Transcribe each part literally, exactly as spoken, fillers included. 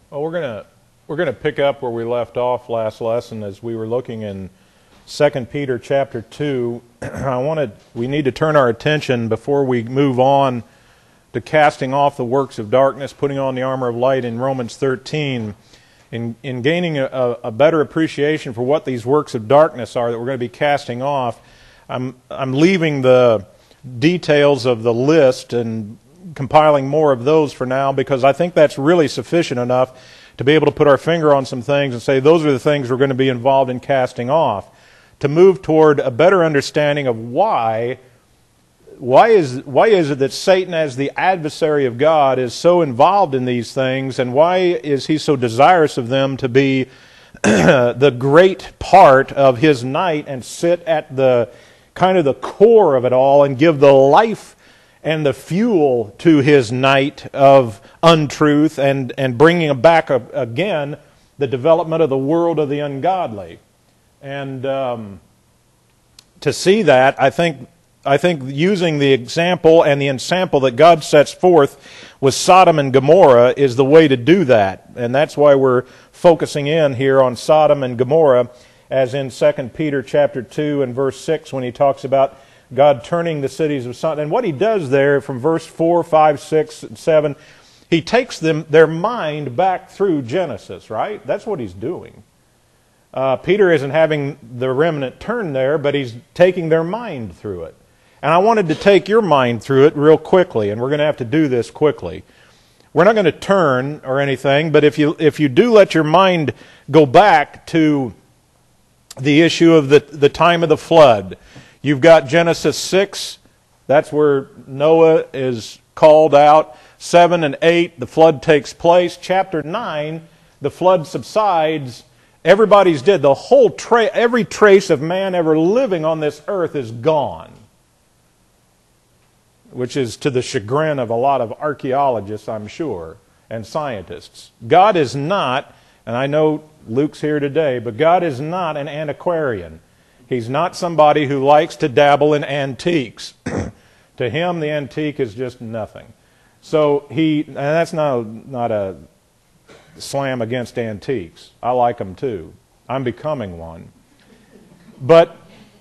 Well, we're gonna we're gonna pick up where we left off last lesson as we were looking in Second Peter chapter two. I wanted we need to turn our attention before we move on to casting off the works of darkness, putting on the armor of light in Romans thirteen. In in gaining a, a better appreciation for what these works of darkness are that we're going to be casting off, I'm I'm leaving the details of the list and compiling more of those for now, because I think that's really sufficient enough to be able to put our finger on some things and say those are the things we're going to be involved in casting off, to move toward a better understanding of why why is why is it that Satan, as the adversary of God, is so involved in these things, and why is he so desirous of them to be the great part of his night and sit at the kind of the core of it all and give the life and the fuel to his night of untruth, and, and bringing back a, again the development of the world of the ungodly. And um, to see that, I think I think using the example and the ensample that God sets forth with Sodom and Gomorrah is the way to do that. And that's why we're focusing in here on Sodom and Gomorrah, as in Second Peter chapter two and verse six, when he talks about God turning the cities of Sodom. And what he does there from verse four, five, six, and seven, he takes them their mind back through Genesis, right? That's what he's doing. Uh, Peter isn't having the remnant turn there, but he's taking their mind through it. And I wanted to take your mind through it real quickly, and we're going to have to do this quickly. We're not going to turn or anything, but if you if you do let your mind go back to the issue of the, the time of the flood, you've got Genesis six, that's where Noah is called out. seven and eight, the flood takes place. Chapter nine, the flood subsides. Everybody's dead. The whole tra- every trace of man ever living on this earth is gone, which is to the chagrin of a lot of archaeologists, I'm sure, and scientists. God is not, and I know Luke's here today, but God is not an antiquarian. He's not somebody who likes to dabble in antiques. To him, the antique is just nothing. So he, and that's not, not a slam against antiques. I like them too. I'm becoming one. But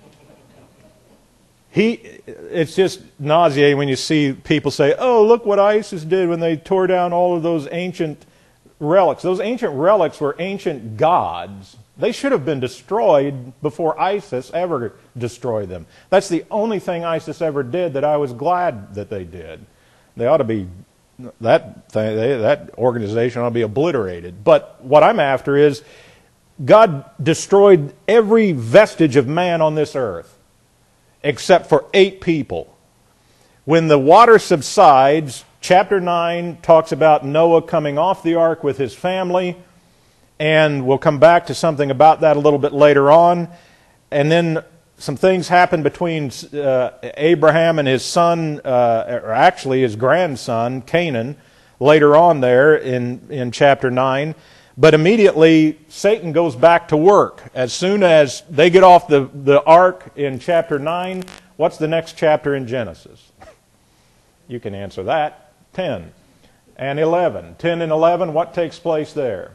he, it's just nauseating when you see people say, oh, look what ISIS did when they tore down all of those ancient relics. Those ancient relics were ancient gods. They should have been destroyed before ISIS ever destroyed them. That's the only thing ISIS ever did that I was glad that they did. They ought to be, that thing, they, that organization ought to be obliterated. But what I'm after is, God destroyed every vestige of man on this earth, except for eight people. When the water subsides, chapter nine talks about Noah coming off the ark with his family, and we'll come back to something about that a little bit later on. And then some things happen between uh, Abraham and his son, uh, or actually his grandson, Canaan, later on there in, in chapter nine. But immediately, Satan goes back to work. As soon as they get off the, the ark in chapter nine, what's the next chapter in Genesis? You can answer that. ten and eleven. ten and eleven, what takes place there?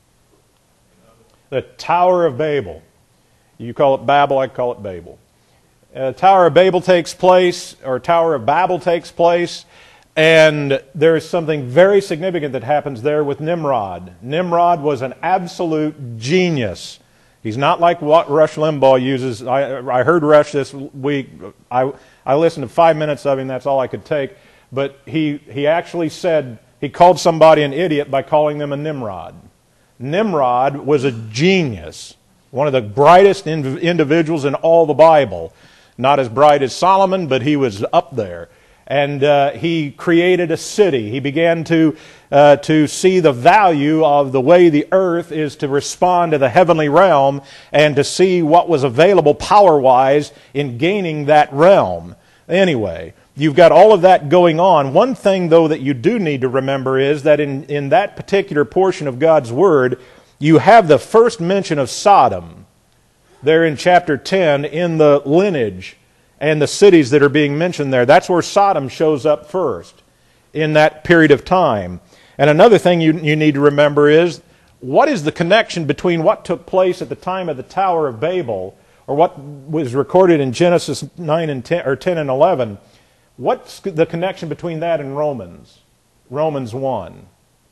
The Tower of Babel. You call it Babel, I call it Babel. Uh, Tower of Babel takes place, or Tower of Babel takes place, and there is something very significant that happens there with Nimrod. Nimrod was an absolute genius. He's not like what Rush Limbaugh uses. I, I heard Rush this week. I, I listened to five minutes of him, that's all I could take. But he, he actually said, he called somebody an idiot by calling them a Nimrod. Nimrod was a genius, one of the brightest individuals in all the Bible. Not as bright as Solomon, but he was up there. And uh, he created a city. He began to, uh, to see the value of the way the earth is to respond to the heavenly realm, and to see what was available power-wise in gaining that realm. Anyway, you've got all of that going on. One thing, though, that you do need to remember is that in, in that particular portion of God's Word, you have the first mention of Sodom there in chapter ten in the lineage and the cities that are being mentioned there. That's where Sodom shows up first in that period of time. And another thing you, you need to remember is, what is the connection between what took place at the time of the Tower of Babel, or what was recorded in Genesis nine and ten, or ten and eleven? What's the connection between that and Romans? Romans one.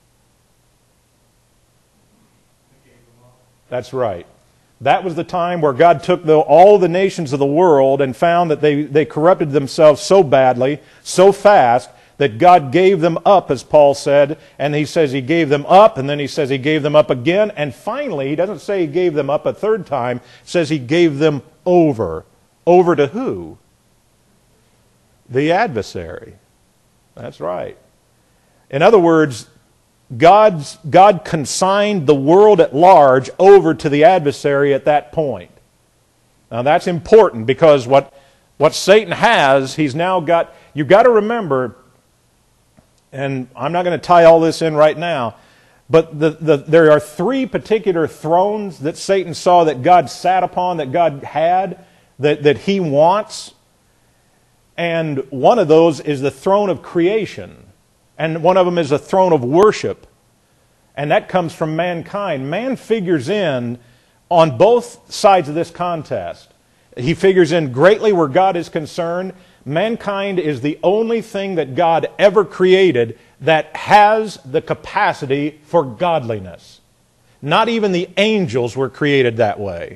That's right. That was the time where God took the, all the nations of the world and found that they, they corrupted themselves so badly, so fast, that God gave them up, as Paul said. And he says he gave them up, and then he says he gave them up again. And finally, he doesn't say he gave them up a third time. He says he gave them over. Over to who? The adversary. That's right. In other words, God's, God consigned the world at large over to the adversary at that point. Now that's important, because what, what Satan has, he's now got, you've got to remember, and I'm not going to tie all this in right now, but the, the, there are three particular thrones that Satan saw that God sat upon, that God had, that, that he wants. And one of those is the throne of creation. And one of them is a throne of worship. And that comes from mankind. Man figures in on both sides of this contest. He figures in greatly where God is concerned. Mankind is the only thing that God ever created that has the capacity for godliness. Not even the angels were created that way.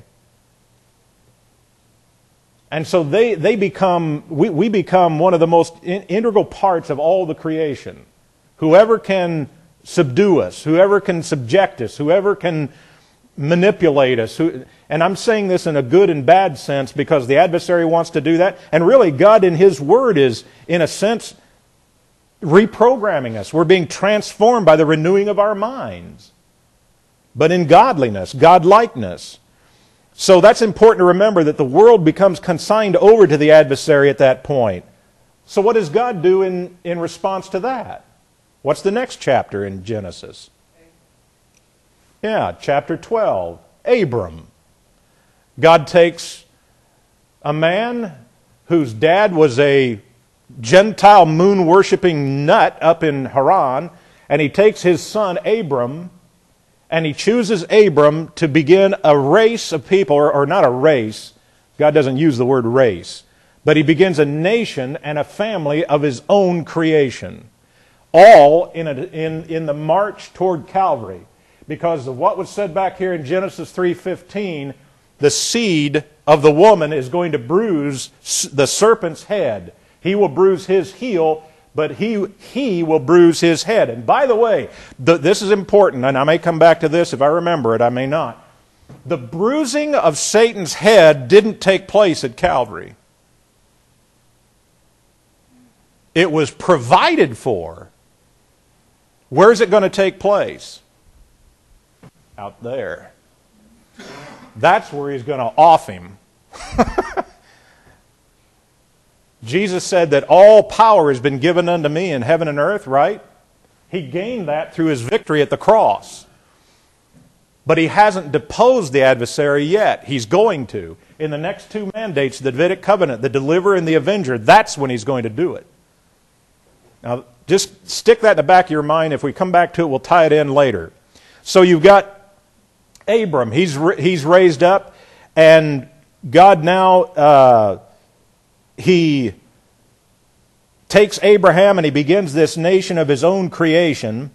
And so they, they become, we, we become one of the most in, integral parts of all the creation. Whoever can subdue us, whoever can subject us, whoever can manipulate us. Who, and I'm saying this in a good and bad sense, because the adversary wants to do that. And really, God in His Word is, in a sense, reprogramming us. We're being transformed by the renewing of our minds. But in godliness, godlikeness. So that's important to remember, that the world becomes consigned over to the adversary at that point. So what does God do in, in response to that? What's the next chapter in Genesis? Yeah, chapter twelve. Abram. God takes a man whose dad was a Gentile moon-worshipping nut up in Haran, and he takes his son Abram, and he chooses Abram to begin a race of people, or, or not a race, God doesn't use the word race, but he begins a nation and a family of his own creation, all in, a, in, in the march toward Calvary. Because of what was said back here in Genesis three fifteen, the seed of the woman is going to bruise the serpent's head. He will bruise his heel, but he, he will bruise his head. And by the way, the, this is important, and I may come back to this if I remember it, I may not. The bruising of Satan's head didn't take place at Calvary. It was provided for. Where is it going to take place? Out there. That's where he's going to off him. Jesus said that all power has been given unto me in heaven and earth, right? He gained that through his victory at the cross. But he hasn't deposed the adversary yet. He's going to. In the next two mandates, the Davidic covenant, the deliverer and the avenger, that's when he's going to do it. Now, just stick that in the back of your mind. If we come back to it, we'll tie it in later. So you've got Abram. He's, he's raised up, and God now... Uh, He takes Abraham and he begins this nation of his own creation.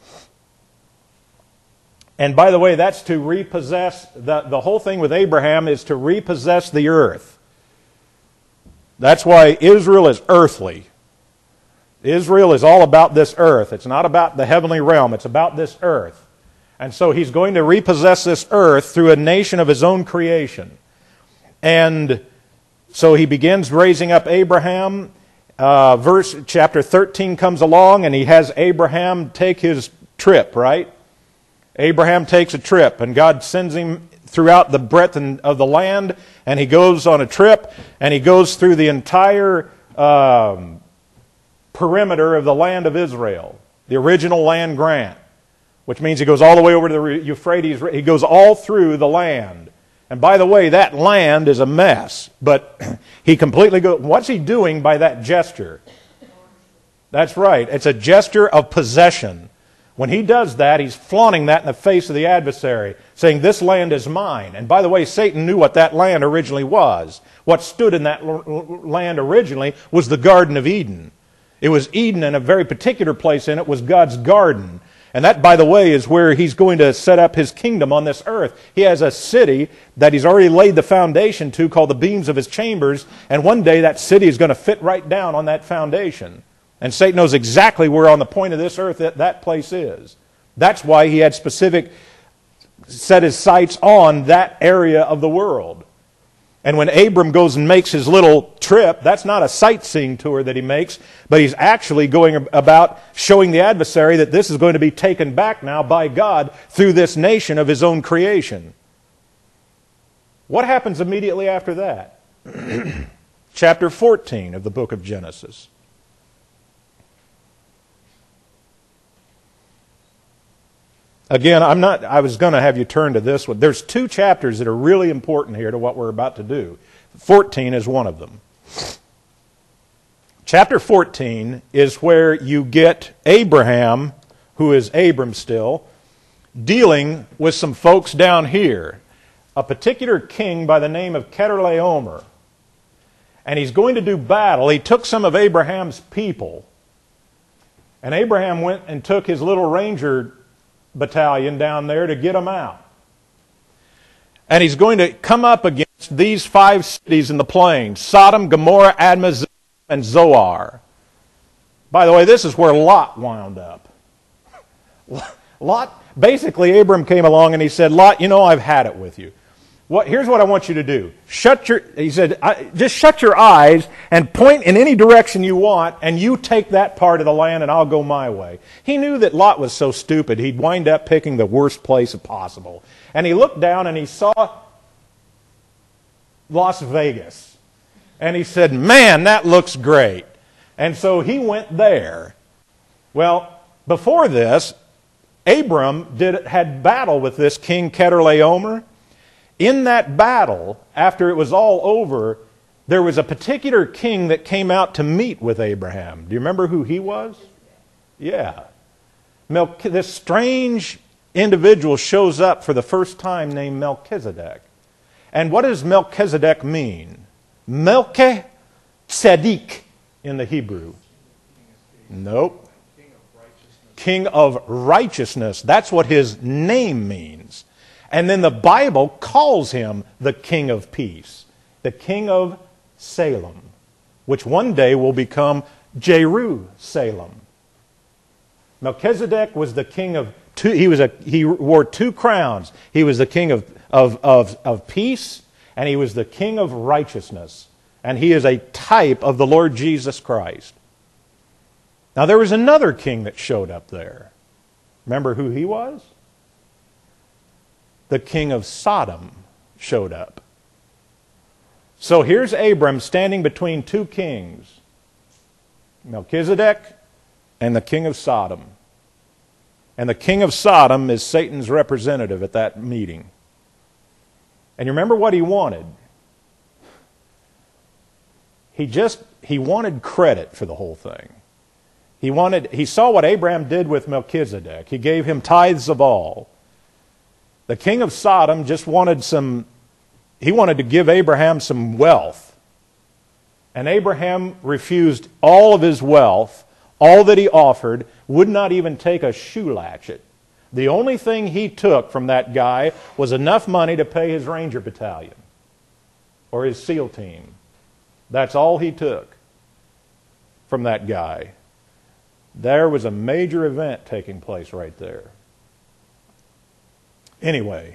And by the way, that's to repossess, the, the whole thing with Abraham is to repossess the earth. That's why Israel is earthly. Israel is all about this earth. It's not about the heavenly realm. It's about this earth. And so he's going to repossess this earth through a nation of his own creation. And so he begins raising up Abraham. Uh, verse chapter thirteen comes along, and he has Abraham take his trip, right? Abraham takes a trip, and God sends him throughout the breadth of the land, and he goes on a trip, and he goes through the entire um, perimeter of the land of Israel, the original land grant, which means he goes all the way over to the Euphrates. He goes all through the land. And by the way, that land is a mess, but he completely goes, what's he doing by that gesture? That's right, it's a gesture of possession. When he does that, he's flaunting that in the face of the adversary, saying, this land is mine. And by the way, Satan knew what that land originally was. What stood in that land originally was the Garden of Eden. It was Eden, and a very particular place in it was God's garden. And that, by the way, is where he's going to set up his kingdom on this earth. He has a city that he's already laid the foundation to called the beams of his chambers, and one day that city is going to fit right down on that foundation. And Satan knows exactly where on the point of this earth that, that place is. That's why he had specific, set his sights on that area of the world. And when Abram goes and makes his little trip, that's not a sightseeing tour that he makes, but he's actually going about showing the adversary that this is going to be taken back now by God through this nation of his own creation. What happens immediately after that? Chapter fourteen of the book of Genesis. Again, I'm not, I was going to have you turn to this one. There's two chapters that are really important here to what we're about to do. fourteen is one of them. Chapter fourteen is where you get Abraham, who is Abram still, dealing with some folks down here. A particular king by the name of Chedorlaomer. And he's going to do battle. He took some of Abraham's people. And Abraham went and took his little ranger battalion down there to get them out. And he's going to come up against these five cities in the plains: Sodom, Gomorrah, Admah, and Zoar. By the way, this is where Lot wound up. Lot, basically Abram came along and he said, Lot, you know, I've had it with you. What, here's what I want you to do. Shut your, he said, I, just shut your eyes and point in any direction you want, and you take that part of the land and I'll go my way. He knew that Lot was so stupid he'd wind up picking the worst place possible. And he looked down and he saw Las Vegas. And he said, man, that looks great. And so he went there. Well, before this, Abram did, had battle with this king Chedorlaomer. In that battle, after it was all over, there was a particular king that came out to meet with Abraham. Do you remember who he was? Yeah. Melch- this strange individual shows up for the first time named Melchizedek. And what does Melchizedek mean? Melche Tzedek in the Hebrew. Nope. King of righteousness. That's what his name means. And then the Bible calls him the King of Peace, the King of Salem, which one day will become Jerusalem. Melchizedek was the king of two, he was a he wore two crowns. He was the king of, of, of, of peace, and he was the king of righteousness. And he is a type of the Lord Jesus Christ. Now there was another king that showed up there. Remember who he was? The king of Sodom showed up. So here's Abram standing between two kings, Melchizedek and the king of Sodom. And the king of Sodom is Satan's representative at that meeting. And you remember what he wanted? He just, he wanted credit for the whole thing. He wanted, he saw what Abraham did with Melchizedek. He gave him tithes of all. The king of Sodom just wanted some, he wanted to give Abraham some wealth. And Abraham refused all of his wealth, all that he offered, would not even take a shoe latchet. The only thing he took from that guy was enough money to pay his ranger battalion or his SEAL team. That's all he took from that guy. There was a major event taking place right there. Anyway,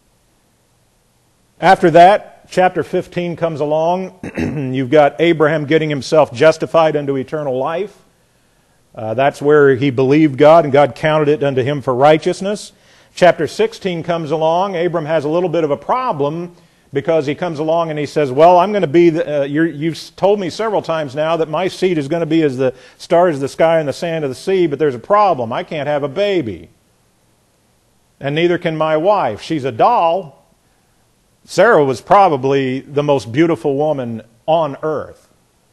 after that, chapter fifteen comes along. You've got Abraham getting himself justified unto eternal life. Uh, that's where he believed God, and God counted it unto him for righteousness. Chapter sixteen comes along. Abram has a little bit of a problem because he comes along and he says, well, I'm going to be, the, uh, you're, you've told me several times now that my seed is going to be as the stars of the sky and the sand of the sea, but there's a problem. I can't have a baby. And neither can my wife. She's a doll. Sarah was probably the most beautiful woman on earth.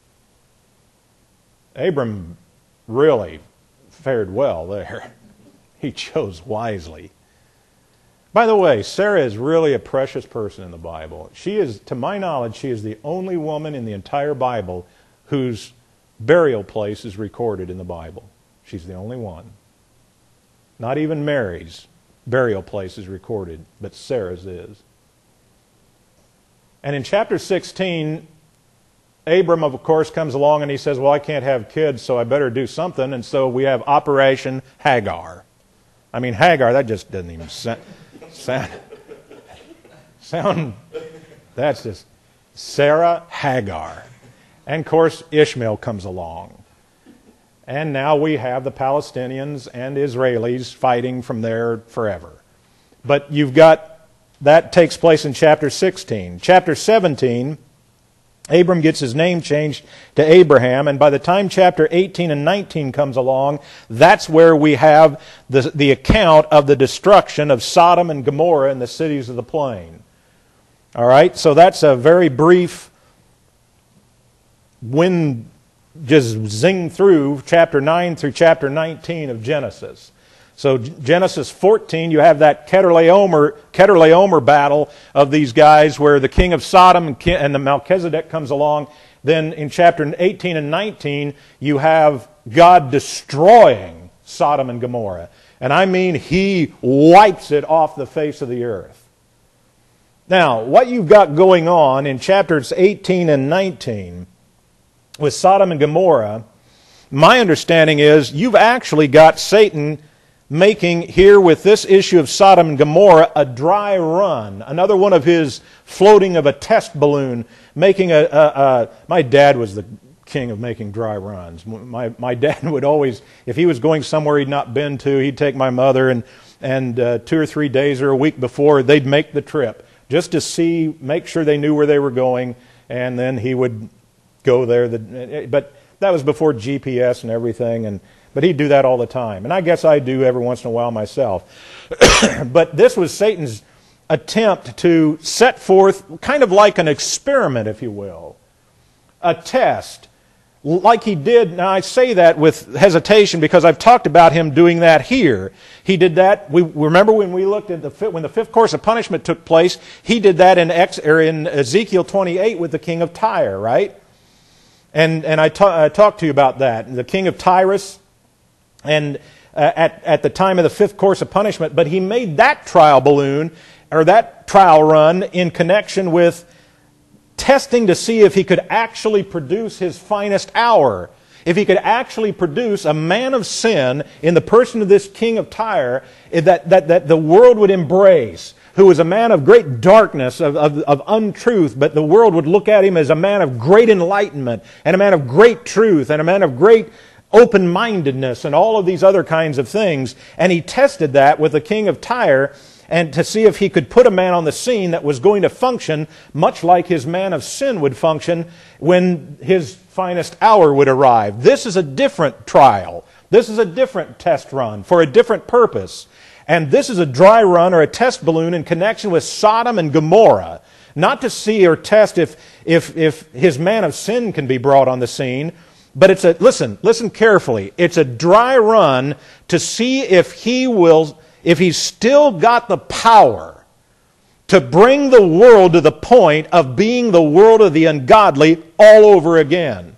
Abram really fared well there. He chose wisely. By the way, Sarah is really a precious person in the Bible. She is, to my knowledge, she is the only woman in the entire Bible whose burial place is recorded in the Bible. She's the only one. Not even Mary's burial place is recorded, but Sarah's is. And in chapter sixteen, Abram, of course, comes along and he says, well, I can't have kids, so I better do something. And so we have Operation Hagar. I mean, Hagar, that just doesn't even sound, sound, sound that's just Sarah Hagar. And, of course, Ishmael comes along. And now we have the Palestinians and Israelis fighting from there forever. But you've got, that takes place in chapter sixteen. Chapter seventeen, Abram gets his name changed to Abraham, and by the time chapter eighteen and nineteen comes along, that's where we have the, the account of the destruction of Sodom and Gomorrah and the cities of the plain. All right, so that's a very brief wind just zing through chapter nine through chapter nineteen of Genesis. So Genesis fourteen, you have that Kedorlaomer, Kedorlaomer battle of these guys where the king of Sodom and the Melchizedek comes along. Then in chapter eighteen and nineteen, you have God destroying Sodom and Gomorrah. And I mean, He wipes it off the face of the earth. Now, what you've got going on in chapters eighteen and nineteen with Sodom and Gomorrah, my understanding is you've actually got Satan making here with this issue of Sodom and Gomorrah a dry run, another one of his floating of a test balloon, making a, a, a my dad was the king of making dry runs. My my dad would always, if he was going somewhere he'd not been to, he'd take my mother and and uh, two or three days or a week before they'd make the trip just to see, make sure they knew where they were going, and then he would go there. The, but that was before G P S and everything, and but he'd do that all the time. And I guess I do every once in a while myself. But this was Satan's attempt to set forth kind of like an experiment, if you will. A test. Like he did, now I say that with hesitation because I've talked about him doing that here. He did that, we remember when we looked at the, when the fifth course of punishment took place, he did that in, Ex, or in Ezekiel twenty-eight with the king of Tyre, right? And, and I, ta- I talked to you about that. The king of Tyrus, and uh, at, at the time of the fifth course of punishment, but he made that trial balloon, or that trial run, in connection with testing to see if he could actually produce his finest hour. If he could actually produce a man of sin in the person of this king of Tyre that, that, that the world would embrace, who was a man of great darkness, of, of, of untruth, but the world would look at him as a man of great enlightenment, and a man of great truth, and a man of great open-mindedness, and all of these other kinds of things. And he tested that with the king of Tyre, and to see if he could put a man on the scene that was going to function much like his man of sin would function when his finest hour would arrive. This is a different trial. This is a different test run for a different purpose. And this is a dry run or a test balloon in connection with Sodom and Gomorrah. Not to see or test if, if, if his man of sin can be brought on the scene, but it's a, listen, listen carefully. It's a dry run to see if he will, if he's still got the power to bring the world to the point of being the world of the ungodly all over again.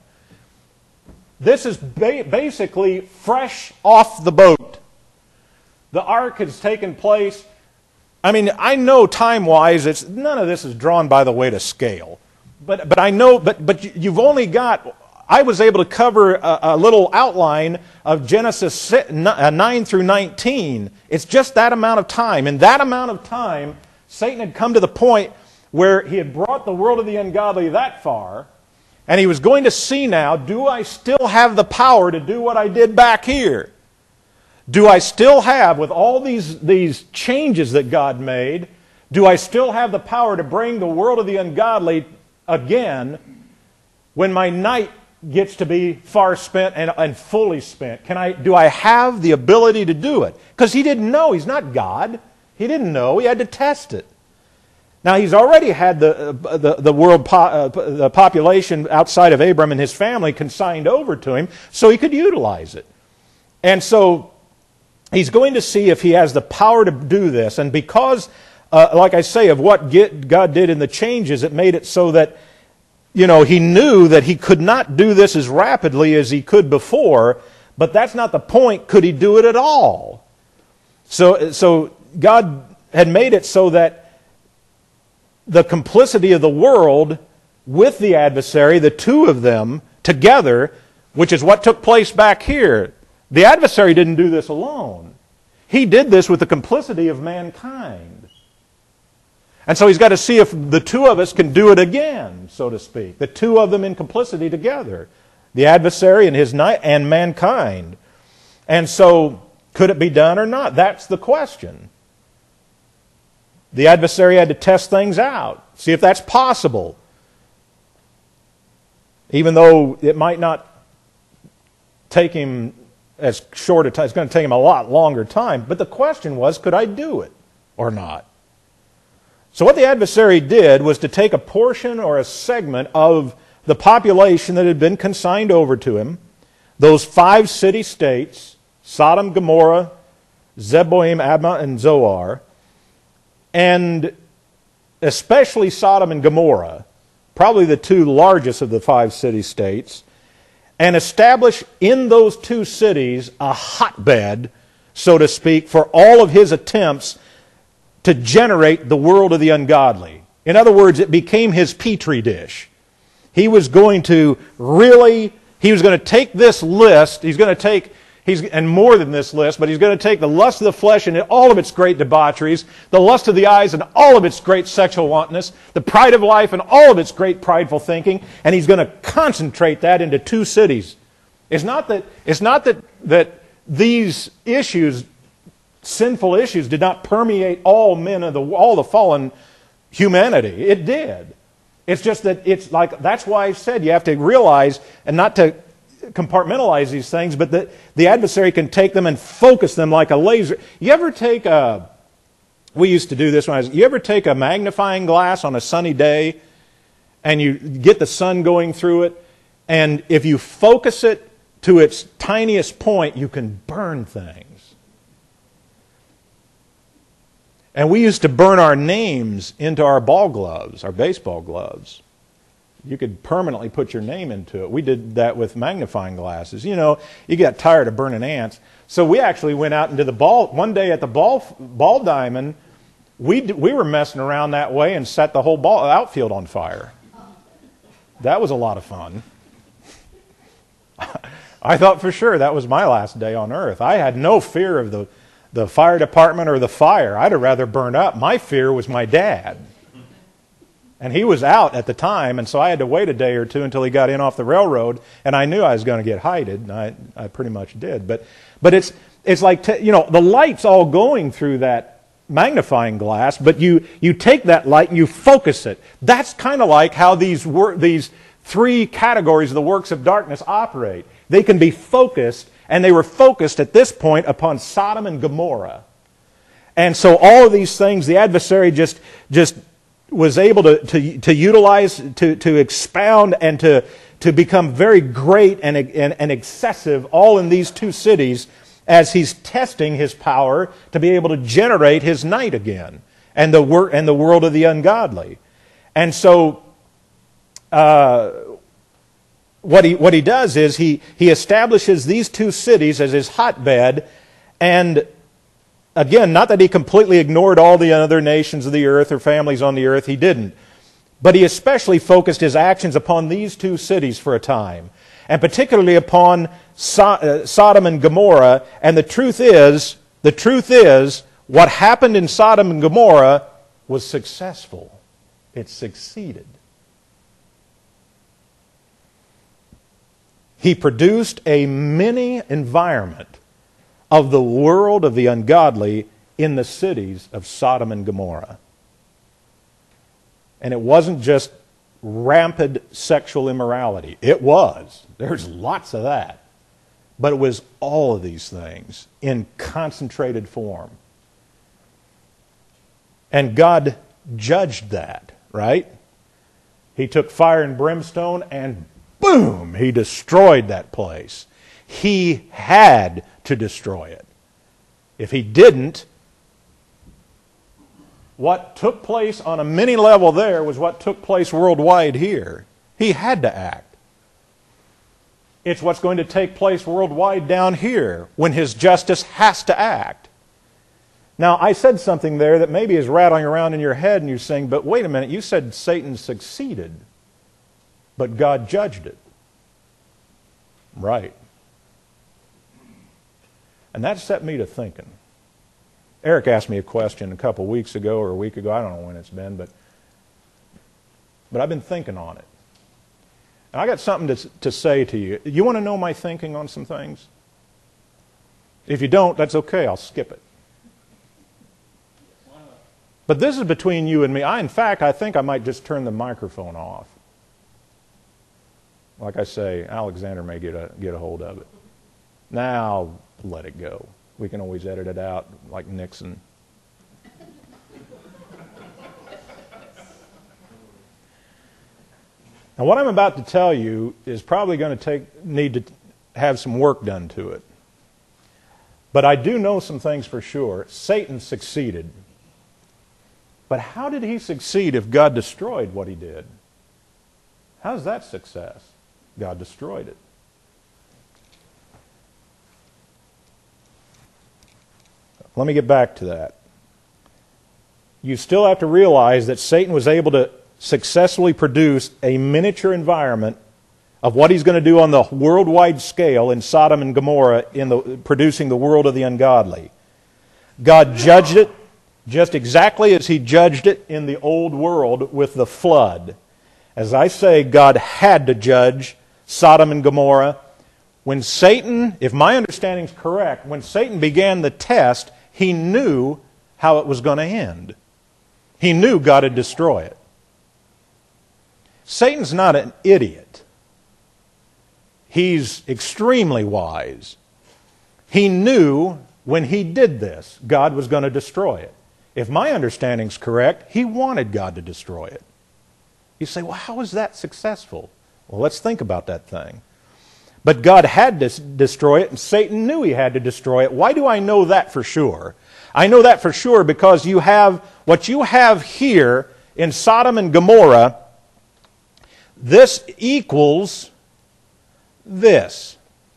This is ba- basically fresh off the boat. The ark has taken place. I mean, I know time-wise, it's none of this is drawn by the weight of scale. But but I know, but but you've only got. I was able to cover a, a little outline of Genesis nine through nineteen. It's just that amount of time. In that amount of time, Satan had come to the point where he had brought the world of the ungodly that far, and he was going to see now, do I still have the power to do what I did back here? Do I still have, with all these, these changes that God made, do I still have the power to bring the world of the ungodly again when my night gets to be far spent and, and fully spent? Can I, do I have the ability to do it? Because he didn't know. He's not God. He didn't know. He had to test it. Now, he's already had the, uh, the, the world po- uh, the population outside of Abram and his family consigned over to him so he could utilize it. And so he's going to see if he has the power to do this. And because, uh, like I say, of what get, God did in the changes, it made it so that, you know, he knew that he could not do this as rapidly as he could before, but that's not the point. Could he do it at all? So, so God had made it so that the complicity of the world with the adversary, the two of them together, which is what took place back here. The adversary didn't do this alone. He did this with the complicity of mankind. And so he's got to see if the two of us can do it again, so to speak. The two of them in complicity together. The adversary and his night and mankind. And so, could it be done or not? That's the question. The adversary had to test things out, see if that's possible. Even though it might not take him as short a time, it's going to take him a lot longer time. But the question was, could I do it or not? So what the adversary did was to take a portion or a segment of the population that had been consigned over to him, those five city-states, Sodom, Gomorrah, Zeboim, Admah, and Zoar, and especially Sodom and Gomorrah, probably the two largest of the five city-states, and establish in those two cities a hotbed, so to speak, for all of his attempts to generate the world of the ungodly. In other words, it became his petri dish. He was going to really, he was going to take this list, he's going to take, he's, and more than this list, but he's going to take the lust of the flesh and all of its great debaucheries, the lust of the eyes and all of its great sexual wantonness, the pride of life and all of its great prideful thinking, and he's going to concentrate that into two cities. It's not that, it's not that, that these issues, sinful issues, did not permeate all men of the, all the fallen humanity. It did. It's just that it's like, that's why I said you have to realize, and not to compartmentalize these things, but that the adversary can take them and focus them like a laser. You ever take a, we used to do this when I was, you ever take a magnifying glass on a sunny day and you get the sun going through it, and if you focus it to its tiniest point, you can burn things. And we used to burn our names into our ball gloves, our baseball gloves. You could permanently put your name into it. We did that with magnifying glasses. You know, you get tired of burning ants. So we actually went out into the ball, one day at the ball ball diamond, we, we were messing around that way and set the whole ball outfield on fire. That was a lot of fun. I thought for sure that was my last day on earth. I had no fear of the the fire department or the fire. I'd have rather burned up. My fear was my dad. And he was out at the time, and so I had to wait a day or two until he got in off the railroad, and I knew I was going to get hided, and I, I pretty much did. But but it's it's like, t- you know, the light's all going through that magnifying glass, but you, you take that light and you focus it. That's kind of like how these wor- these three categories of the works of darkness operate. They can be focused, and they were focused at this point upon Sodom and Gomorrah. And so all of these things, the adversary just just was able to, to, to utilize, to, to expound, and to, to become very great and, and, and excessive all in these two cities as he's testing his power to be able to generate his night again and the, wor- and the world of the ungodly. And so uh, what he what he does is he, he establishes these two cities as his hotbed, and again, not that he completely ignored all the other nations of the earth or families on the earth, he didn't. But he especially focused his actions upon these two cities for a time, and particularly upon so- uh, Sodom and Gomorrah. And the truth is, the truth is, what happened in Sodom and Gomorrah was successful. It succeeded. He produced a mini environment of the world of the ungodly in the cities of Sodom and Gomorrah. And it wasn't just rampant sexual immorality. It was. There's lots of that. But it was all of these things in concentrated form. And God judged that, right? He took fire and brimstone and boom, he destroyed that place. He had to destroy it. If he didn't, what took place on a mini level there was what took place worldwide here. He had to act. It's what's going to take place worldwide down here when his justice has to act. Now, I said something there that maybe is rattling around in your head and you're saying, but wait a minute, you said Satan succeeded, but God judged it. Right. And that set me to thinking. Eric asked me a question a couple weeks ago or a week ago. I don't know when it's been, but, but I've been thinking on it. And I got something to, to say to you. You want to know my thinking on some things? If you don't, that's okay. I'll skip it. But this is between you and me. I, in fact, I think I might just turn the microphone off. Like I say, Alexander may get a, get a hold of it. Now, let it go. We can always edit it out like Nixon. Now, what I'm about to tell you is probably going to take need to have some work done to it. But I do know some things for sure. Satan succeeded. But how did he succeed if God destroyed what he did? How's that success? God destroyed it. Let me get back to that. You still have to realize that Satan was able to successfully produce a miniature environment of what he's going to do on the worldwide scale in Sodom and Gomorrah in the, producing the world of the ungodly. God judged it just exactly as he judged it in the old world with the flood. As I say, God had to judge Sodom and Gomorrah. When Satan, if my understanding is correct, when Satan began the test, he knew how it was going to end. He knew God would destroy it. Satan's not an idiot. He's extremely wise. He knew when he did this, God was going to destroy it. If my understanding's correct, he wanted God to destroy it. You say, well, how is that successful? Well, let's think about that thing. But God had to destroy it, and Satan knew he had to destroy it. Why do I know that for sure? I know that for sure because you have, what you have here in Sodom and Gomorrah, this equals this.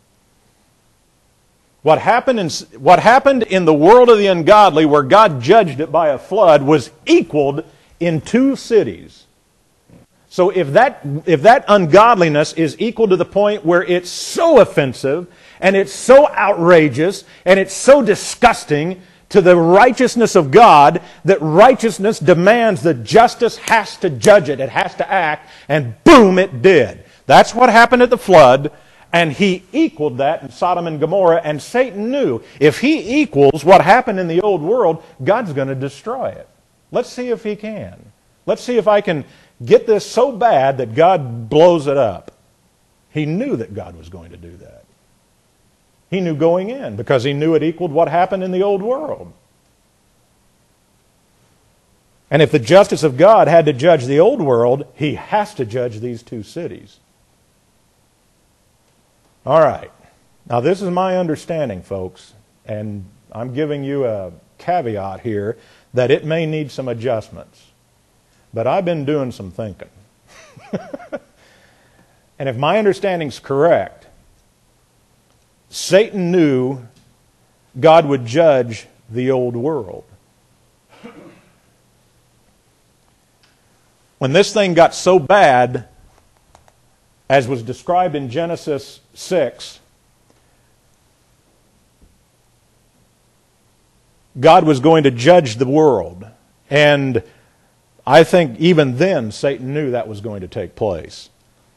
What happened in, what happened in the world of the ungodly, where God judged it by a flood, was equaled in two cities. So if that, if that ungodliness is equal to the point where it's so offensive, and it's so outrageous, and it's so disgusting to the righteousness of God, that righteousness demands that justice has to judge it, it has to act, and boom, it did. That's what happened at the flood. And he equaled that in Sodom and Gomorrah, and Satan knew if he equals what happened in the old world, God's going to destroy it. Let's see if he can. Let's see if I can get this so bad that God blows it up. He knew that God was going to do that. He knew going in because he knew it equaled what happened in the old world. And if the justice of God had to judge the old world, he has to judge these two cities. All right. Now, this is my understanding, folks, and I'm giving you a caveat here that it may need some adjustments. But I've been doing some thinking. And if my understanding's correct, Satan knew God would judge the old world. When this thing got so bad, as was described in Genesis six, God was going to judge the world. And I think even then Satan knew that was going to take place.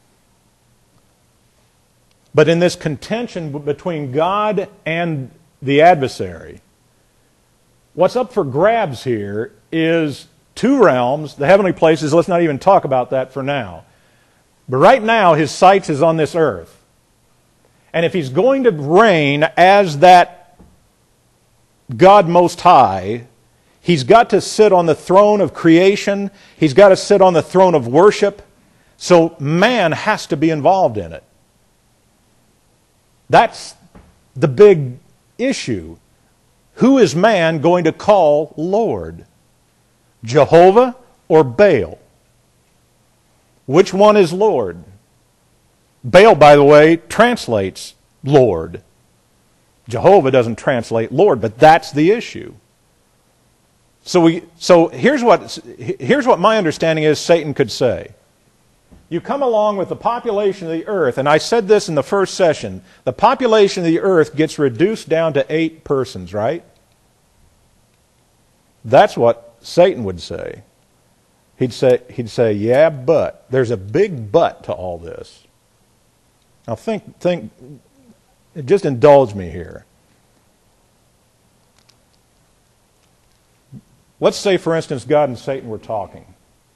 But in this contention between God and the adversary, what's up for grabs here is two realms, the heavenly places. Let's not even talk about that for now. But right now, his sights is on this earth. And if he's going to reign as that God Most High, he's got to sit on the throne of creation. He's got to sit on the throne of worship. So man has to be involved in it. That's the big issue. Who is man going to call Lord? Jehovah or Baal? Which one is Lord? Baal, by the way, translates Lord. Jehovah doesn't translate Lord, but that's the issue. So we so here's what here's what my understanding is Satan could say. You come along with the population of the earth, and I said this in the first session, the population of the earth gets reduced down to eight persons, right? That's what Satan would say. He'd say, he'd say, yeah, but. There's a big but to all this. Now think, think, just indulge me here. Let's say, for instance, God and Satan were talking.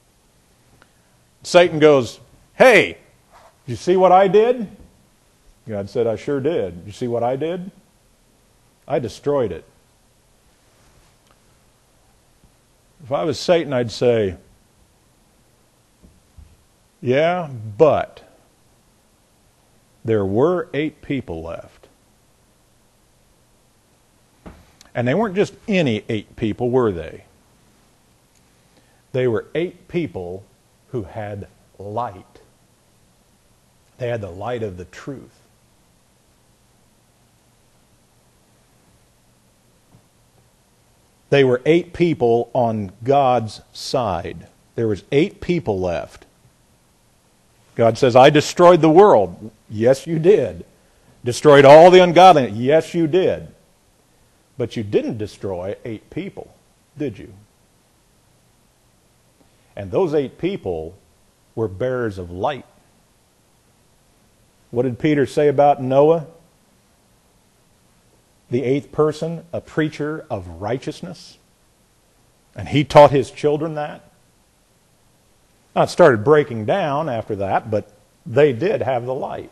Satan goes, hey, did you see what I did? God said, I sure did. Did you see what I did? I destroyed it. If I was Satan, I'd say, yeah, but there were eight people left. And they weren't just any eight people, were they? They were eight people who had light. They had the light of the truth. They were eight people on God's side. There was eight people left. God says, I destroyed the world. Yes, you did. Destroyed all the ungodly. Yes, you did. But you didn't destroy eight people, did you? And those eight people were bearers of light. What did Peter say about Noah? The eighth person, a preacher of righteousness. And he taught his children that. Now, it started breaking down after that, but they did have the light.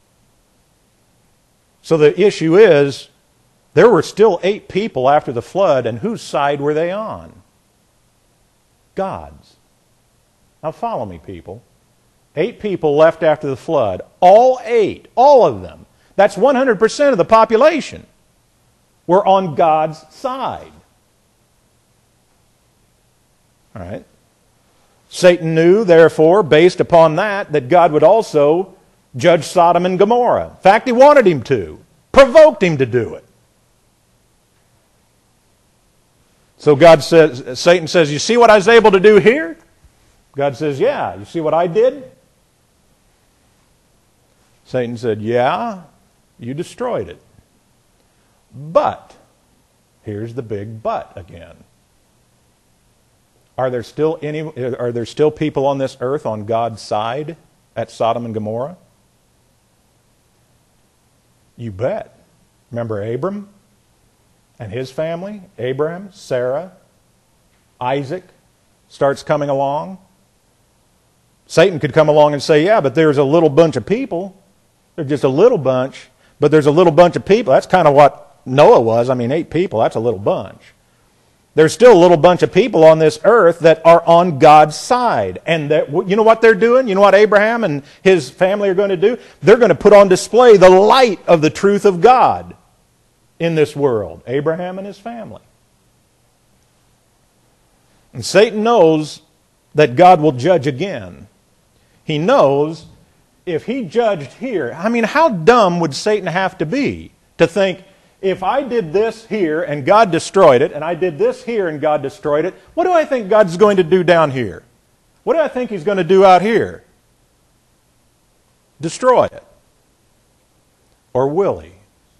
So the issue is, there were still eight people after the flood, and whose side were they on? God's. Now follow me, people. Eight people left after the flood. All eight, all of them, that's one hundred percent of the population, were on God's side. All right. Satan knew, therefore, based upon that, that God would also judge Sodom and Gomorrah. In fact, he wanted him to, provoked him to do it. So God says, Satan says, you see what I was able to do here? God says, yeah. You see what I did? Satan said, yeah, you destroyed it. But, here's the big but again. Are there still any are there still people on this earth on God's side at Sodom and Gomorrah? You bet. Remember Abram and his family? Abraham, Sarah, Isaac starts coming along. Satan could come along and say, yeah, but there's a little bunch of people. There's just a little bunch, but there's a little bunch of people. That's kind of what Noah was. I mean, eight people, that's a little bunch. There's still a little bunch of people on this earth that are on God's side. And that, you know what they're doing? You know what Abraham and his family are going to do? They're going to put on display the light of the truth of God in this world. Abraham and his family. And Satan knows that God will judge again. He knows if he judged here, I mean, how dumb would Satan have to be to think, if I did this here and God destroyed it, and I did this here and God destroyed it, what do I think God's going to do down here? What do I think He's going to do out here? Destroy it. Or will He?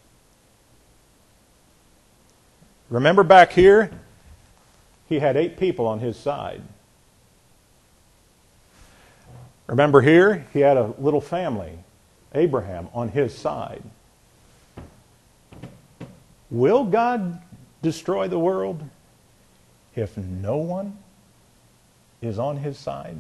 Remember back here, He had eight people on His side. Remember here, He had a little family, Abraham, on His side. Will God destroy the world if no one is on His side?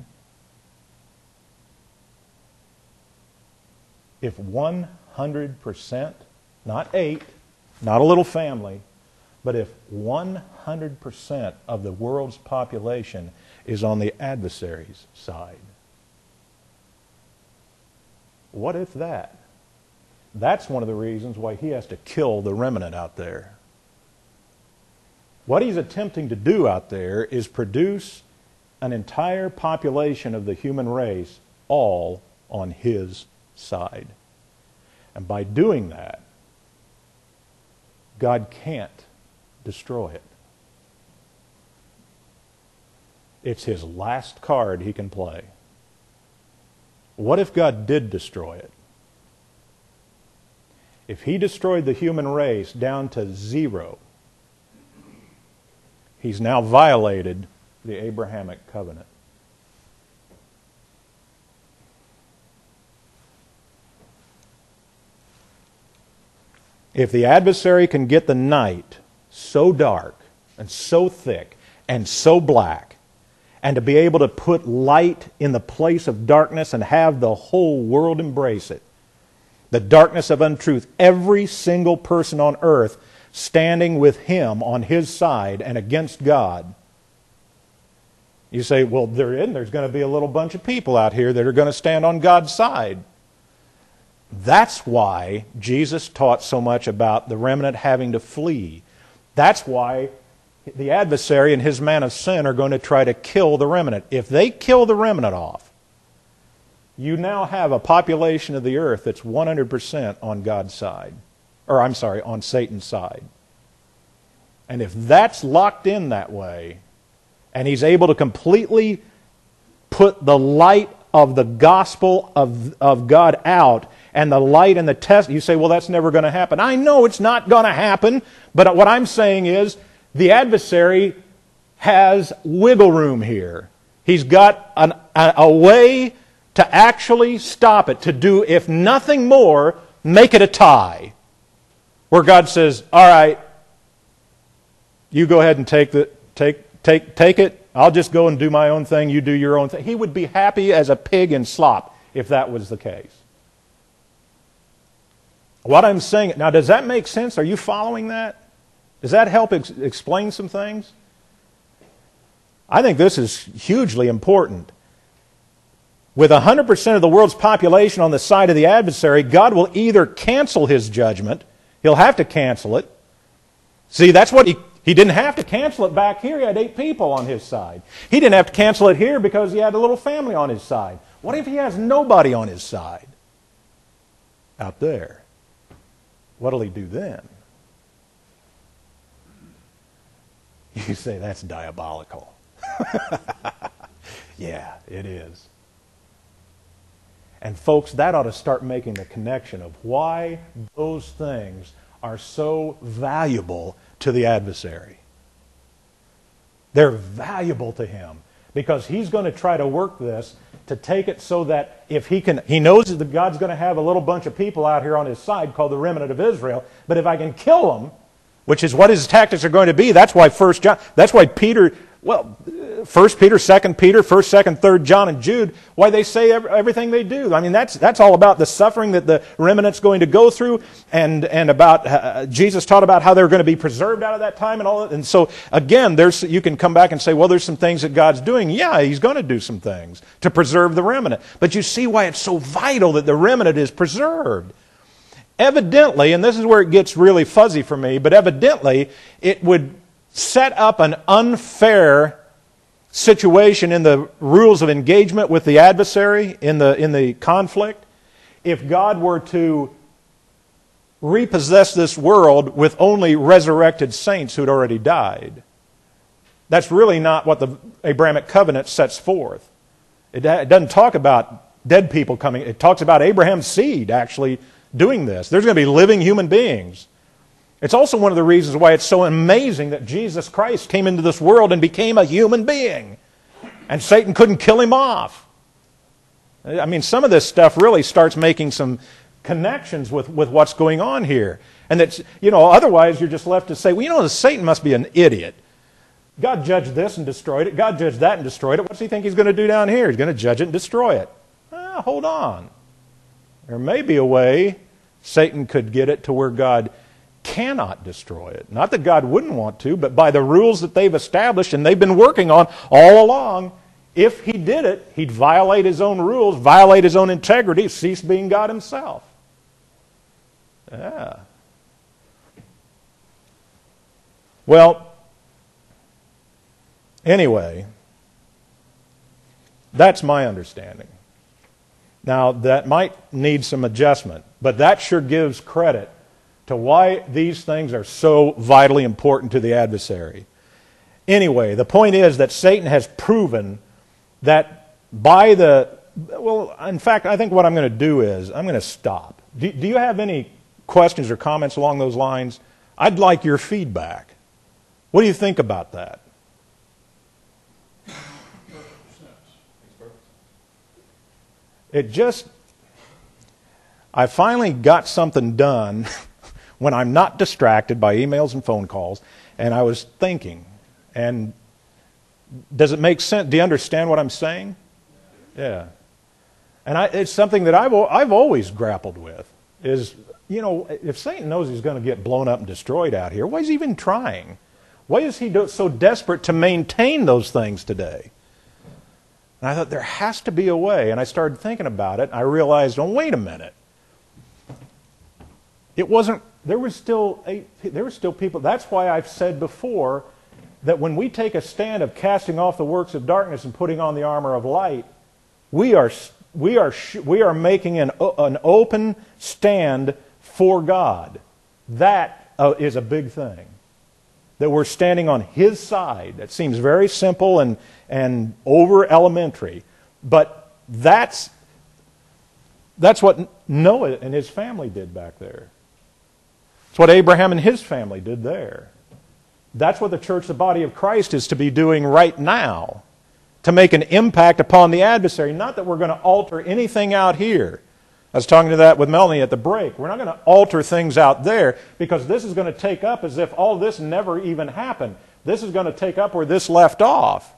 If one hundred percent, not eight, not a little family, but if one hundred percent of the world's population is on the adversary's side? What if that? That's one of the reasons why He has to kill the remnant out there. What he's attempting to do out there is produce an entire population of the human race all on his side. And by doing that, God can't destroy it. It's his last card he can play. What if God did destroy it? If he destroyed the human race down to zero, he's now violated the Abrahamic covenant. If the adversary can get the night so dark and so thick and so black, and to be able to put light in the place of darkness and have the whole world embrace it, the darkness of untruth, every single person on earth standing with him on his side and against God. You say, well, there isn't. There's going to be a little bunch of people out here that are going to stand on God's side. That's why Jesus taught so much about the remnant having to flee. That's why the adversary and his man of sin are going to try to kill the remnant. If they kill the remnant off, you now have a population of the earth that's one hundred percent on God's side. Or, I'm sorry, on Satan's side. And if that's locked in that way, and he's able to completely put the light of the gospel of, of God out, and the light and the test, you say, well, that's never going to happen. I know it's not going to happen, but what I'm saying is, the adversary has wiggle room here. He's got an, a, a way to actually stop it, to do, if nothing more, make it a tie. Where God says, all right, you go ahead and take, the, take, take, take it. I'll just go and do my own thing. You do your own thing. He would be happy as a pig in slop if that was the case. What I'm saying, now does that make sense? Are you following that? Does that help ex- explain some things? I think this is hugely important. With one hundred percent of the world's population on the side of the adversary, God will either cancel his judgment. He'll have to cancel it. See, that's what he... He didn't have to cancel it back here. He had eight people on his side. He didn't have to cancel it here because he had a little family on his side. What if he has nobody on his side? Out there. What'll he do then? You say, that's diabolical. Yeah, it is. And folks, that ought to start making the connection of why those things are so valuable to the adversary. They're valuable to him because he's going to try to work this to take it so that if he can, he knows that God's going to have a little bunch of people out here on his side called the remnant of Israel, but if I can kill them, which is what his tactics are going to be, that's why First John, that's why Peter, well, First Peter, Second Peter, First, Second, Third John, and Jude, why they say everything they do. I mean, that's that's all about the suffering that the remnant's going to go through, and and about uh, Jesus taught about how they're going to be preserved out of that time and all that. And so again, there's you can come back and say, well, there's some things that God's doing. Yeah, He's going to do some things to preserve the remnant. But you see why it's so vital that the remnant is preserved. Evidently, and this is where it gets really fuzzy for me, but evidently it would set up an unfair situation in the rules of engagement with the adversary in the in the conflict if God were to repossess this world with only resurrected saints who'd already died. That's really not what the Abrahamic covenant sets forth. It, it doesn't talk about dead people coming. It talks about Abraham's seed actually doing this. There's going to be living human beings. It's also one of the reasons why it's so amazing that Jesus Christ came into this world and became a human being. And Satan couldn't kill him off. I mean, some of this stuff really starts making some connections with, with what's going on here. And that's, you know, otherwise you're just left to say, well, you know, Satan must be an idiot. God judged this and destroyed it. God judged that and destroyed it. What does he think he's going to do down here? He's going to judge it and destroy it. Well, hold on. There may be a way Satan could get it to where God cannot destroy it. Not that God wouldn't want to, but by the rules that they've established and they've been working on all along, if he did it, he'd violate his own rules, violate his own integrity, cease being God himself. Yeah. Well, Anyway, that's my understanding. Now, that might need some adjustment, but that sure gives credit to why these things are so vitally important to the adversary. Anyway, the point is that Satan has proven that by the, well, in fact, I think what I'm going to do is I'm going to stop. Do, do you have any questions or comments along those lines? I'd like your feedback. What do you think about that? It just, I finally got something done when I'm not distracted by emails and phone calls, and I was thinking, and does it make sense? Do you understand what I'm saying? Yeah. And I, it's something that I've, I've always grappled with, is, you know, if Satan knows he's going to get blown up and destroyed out here, why is he even trying? Why is he so desperate to maintain those things today? And I thought, there has to be a way. And I started thinking about it. And I realized, oh, wait a minute. It wasn't, there was still, eight, there were still people. That's why I've said before that when we take a stand of casting off the works of darkness and putting on the armor of light, we are, we are, we are making an, an open stand for God. That uh, is a big thing. That we're standing on His side. That seems very simple and, and over elementary. But that's, that's what Noah and his family did back there. It's what Abraham and his family did there. That's what the church, the body of Christ, is to be doing right now. To make an impact upon the adversary. Not that we're going to alter anything out here. I was talking to that with Melanie at the break. We're not going to alter things out there because this is going to take up as if all this never even happened. This is going to take up where this left off.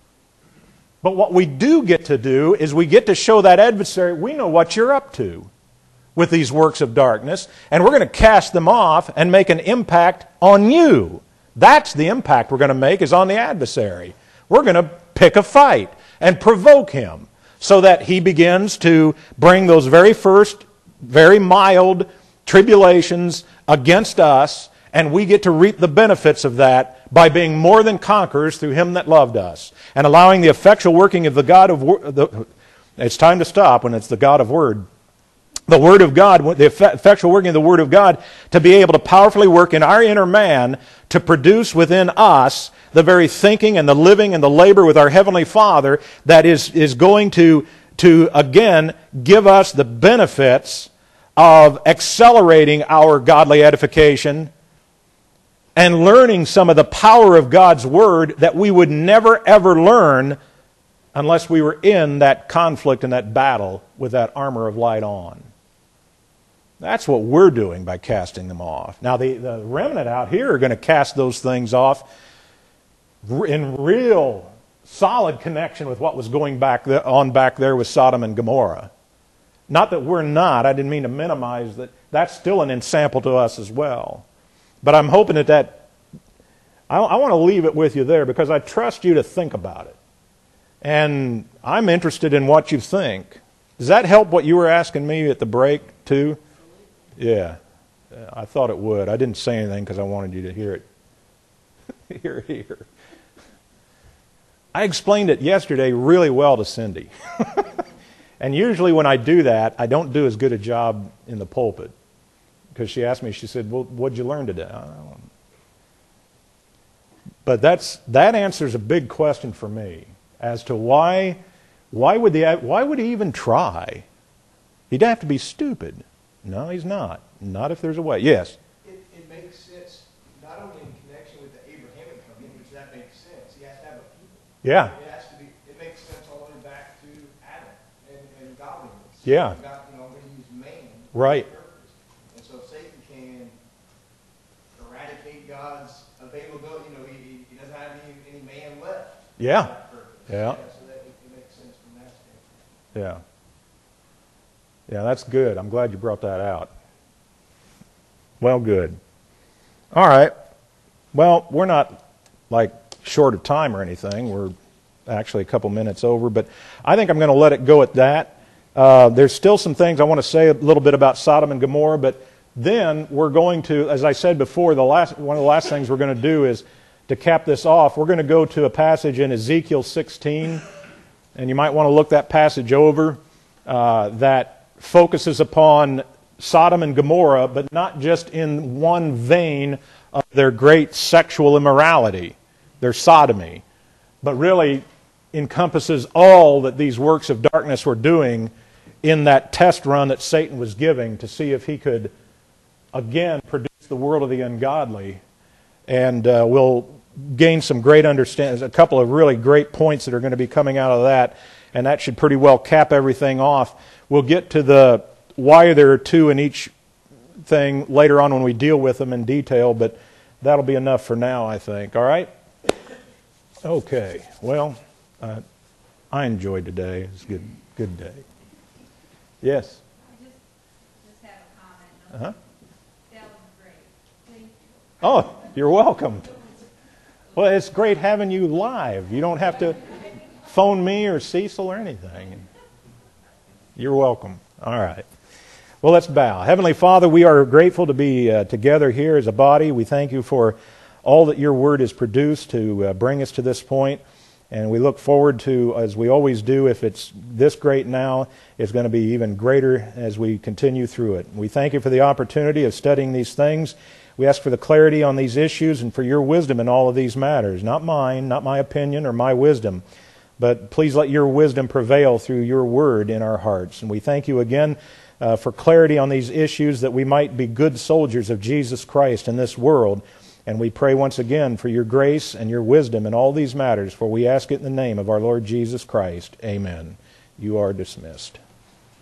But what we do get to do is we get to show that adversary, we know what you're up to with these works of darkness, and we're going to cast them off and make an impact on you. That's the impact we're going to make, is on the adversary. We're going to pick a fight and provoke him, so that he begins to bring those very first, very mild tribulations against us, and we get to reap the benefits of that by being more than conquerors through Him that loved us, and allowing the effectual working of the God of Word. It's time to stop when it's the God of Word. The Word of God, the effectual working of the Word of God, to be able to powerfully work in our inner man to produce within us the very thinking and the living and the labor with our Heavenly Father that is, is going to, to, again, give us the benefits of accelerating our godly edification and learning some of the power of God's Word that we would never, ever learn unless we were in that conflict and that battle with that armor of light on. That's what we're doing by casting them off. Now, the, the remnant out here are going to cast those things off in real solid connection with what was going back there, on back there with Sodom and Gomorrah. Not that we're not. I didn't mean to minimize that. That's still an ensample to us as well. But I'm hoping that that... I, I want to leave it with you there because I trust you to think about it. And I'm interested in what you think. Does that help what you were asking me at the break, too? Yeah. I thought it would. I didn't say anything because I wanted you to hear it. Hear, hear. I explained it yesterday really well to Cindy. And usually when I do that, I don't do as good a job in the pulpit. Because she asked me, she said, well, what'd you learn today? I don't know. But that's, that answers a big question for me as to why, why would the, why would he even try? He'd have to be stupid. No, he's not. Not if there's a way. Yes? It, it makes sense not only in connection with the Abrahamic covenant, which that makes sense. He has to have a people. Yeah. It has to be. It makes sense all the way back to Adam and, and godliness. Yeah. God, you know, we're going to use man. Right. For purpose. And so Satan can eradicate God's availability. You know, he, he doesn't have any, any man left. Yeah. For that purpose. Yeah. Yeah. So that it, it makes sense from that standpoint. Yeah. Yeah, that's good. I'm glad you brought that out. Well, good. All right. Well, we're not like short of time or anything. We're actually a couple minutes over, but I think I'm going to let it go at that. Uh, there's still some things I want to say a little bit about Sodom and Gomorrah, but then we're going to, as I said before, the last one of the last things we're going to do is to cap this off, we're going to go to a passage in Ezekiel sixteen, and you might want to look that passage over, uh, that focuses upon Sodom and Gomorrah, but not just in one vein of their great sexual immorality, their sodomy, but really encompasses all that these works of darkness were doing in that test run that Satan was giving to see if he could again produce the world of the ungodly. And uh, we'll gain some great understanding, a couple of really great points that are going to be coming out of that, and that should pretty well cap everything off. We'll get to the why there are two in each thing later on when we deal with them in detail, but that'll be enough for now, I think. All right? Okay. Well, uh, I enjoyed today. It's a good, good day. Yes? I just, just have a comment. Uh-huh. That was great. Thank you. Oh, you're welcome. Well, it's great having you live. You don't have to phone me or Cecil or anything. You're welcome. All right. Well, let's bow. Heavenly Father, we are grateful to be uh, together here as a body. We thank you for all that your word has produced to uh, bring us to this point. And we look forward to, as we always do, if it's this great now, it's going to be even greater as we continue through it. We thank you for the opportunity of studying these things. We ask for the clarity on these issues and for your wisdom in all of these matters. Not mine, not my opinion or my wisdom, but please let your wisdom prevail through your word in our hearts. And we thank you again uh, for clarity on these issues, that we might be good soldiers of Jesus Christ in this world. And we pray once again for your grace and your wisdom in all these matters, for we ask it in the name of our Lord Jesus Christ. Amen. You are dismissed.